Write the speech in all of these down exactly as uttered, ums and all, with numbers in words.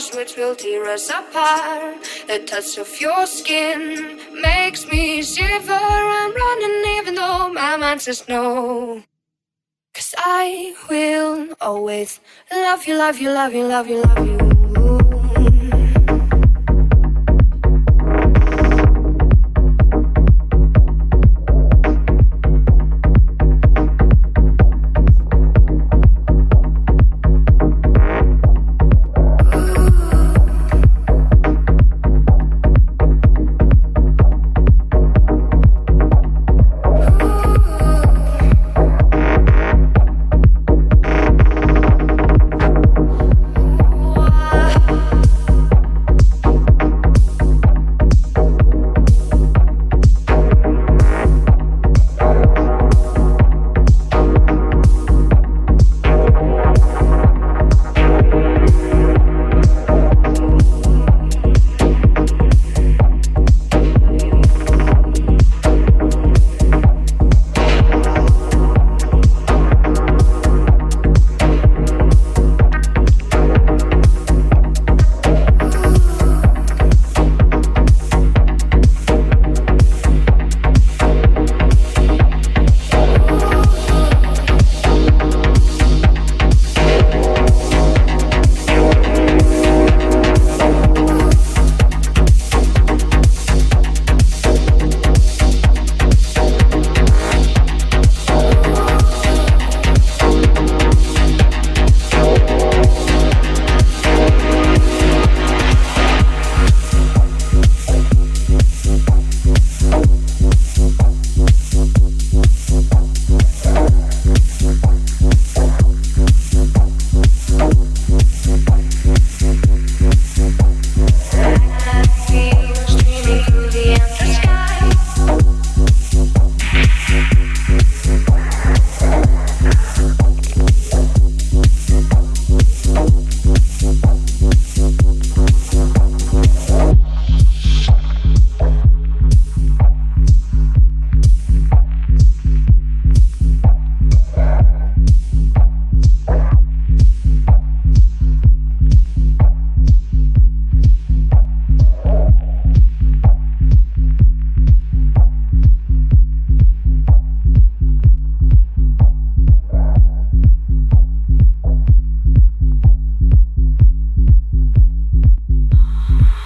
force which will tear us apart. The touch of your skin makes me shiver. I'm running even though my mind says no. 'Cause I will always love you, love you, love you, love you, love you.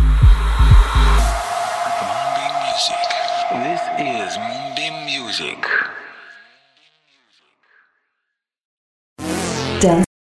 This is Moonbeam Music.